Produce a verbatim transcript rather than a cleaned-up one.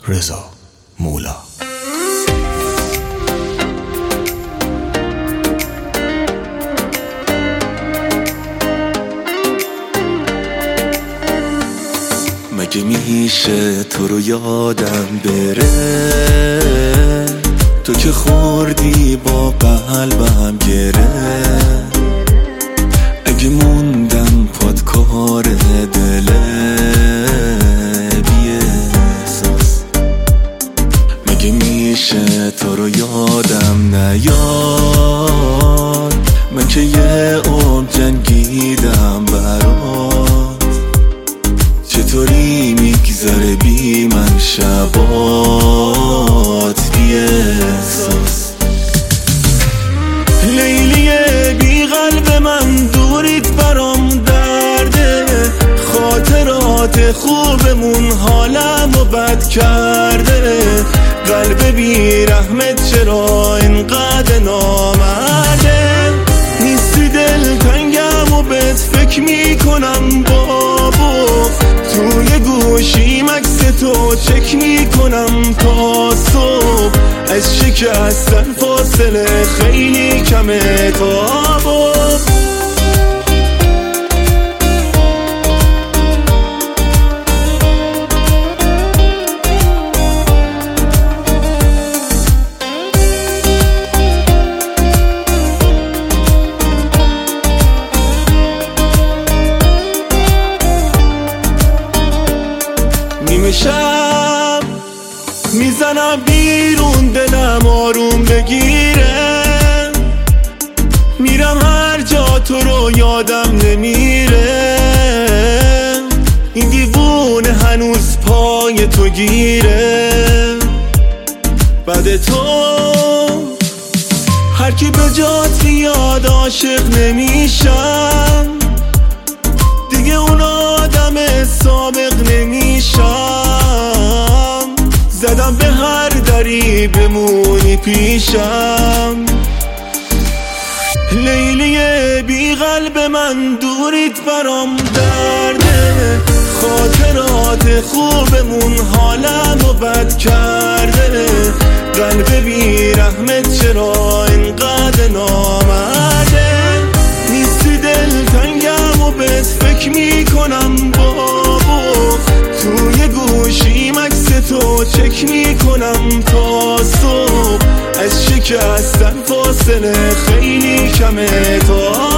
رضا مولا. مگه میشه تو رو یادم بره، تو که خوردی با قلبم گره. اگه موندم پاد کار دله بی احساس، مگه میشه تو رو یادم نیاد. من که یه عمر جنگیدم برات، چطوری میگذره بی من شبات بی احساس. لیلیه بی قلب من دوریت برام درده، خاطرات خوبمون حالمو بد کرده. قلب بی رحمت چرا اینقدر نامرده، نیستی دلتنگم و بهت فکر میکنم بابا. توی گوشیم عکس تو چک میکنم تا صبح، از شکستن فاصله خیلی کمه بابا. نیمه شب میزنم بیرون دلم آروم بگیره، میرم هر جا تو رو یادم نمیره. این دیوونه هنوز پای تو گیره، بعد تو هر کی به جات بیاد عاشق نمیشم دیگه، اون آدم سابق نمیشم. زدم به هر دری بمونی پیشم. لیلیه بی قلب من دوریت برام درده، خاطرات خوبمون حالمو بد کرده. قلب بی رحمت چرا اینقدر نامرده، نیستی دلتنگم و بهت فکر میکنم بابا. توی گوشیم عکس تو چک میکنم تا صبح، از شکستن فاصله خیلی کمه تا